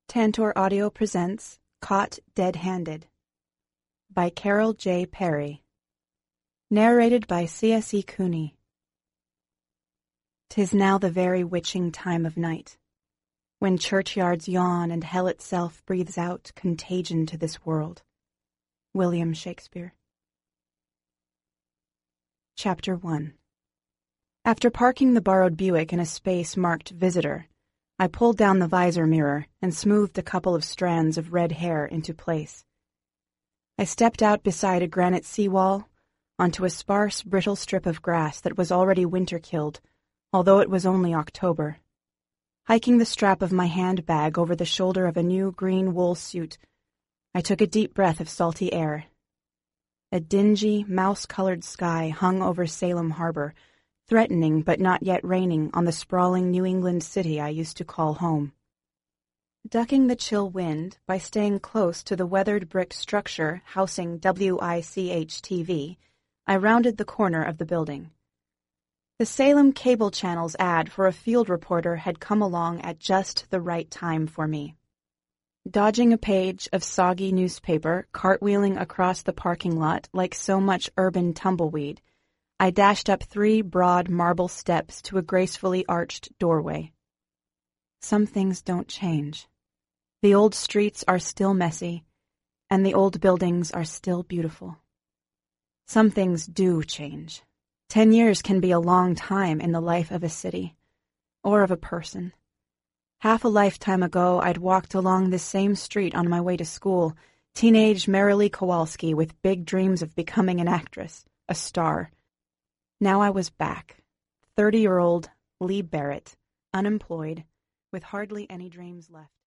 Tantor Audio presents Caught Dead-Handed by Carol J. Perry. Narrated by C.S.E. Cooney. 'Tis now the very witching time of night, when churchyards yawn and hell itself breathes out contagion to this world. William Shakespeare. Chapter 1. After parking the borrowed Buick in a space marked Visitor, I pulled down the visor mirror and smoothed a couple of strands of red hair into place. I stepped out beside a granite seawall onto a sparse, brittle strip of grass that was already winter-killed, although it was only October. Hiking the strap of my handbag over the shoulder of a new green wool suit, I took a deep breath of salty air. A dingy, mouse-colored sky hung over Salem Harbor, threatening but not yet raining on the sprawling New England city I used to call home. Ducking the chill wind by staying close to the weathered brick structure housing WICH-TV, I rounded the corner of the building. The Salem Cable Channel's ad for a field reporter had come along at just the right time for me. Dodging a page of soggy newspaper cartwheeling across the parking lot like so much urban tumbleweed, I dashed up 3 broad marble steps to a gracefully arched doorway. Some things don't change. The old streets are still messy, and the old buildings are still beautiful. Some things do change. 10 years can be a long time in the life of a city, or of a person. Half a lifetime ago, I'd walked along this same street on my way to school, teenage Marilee Kowalski with big dreams of becoming an actress, a star. Now I was back, 30-year-old Lee Barrett, unemployed, with hardly any dreams left.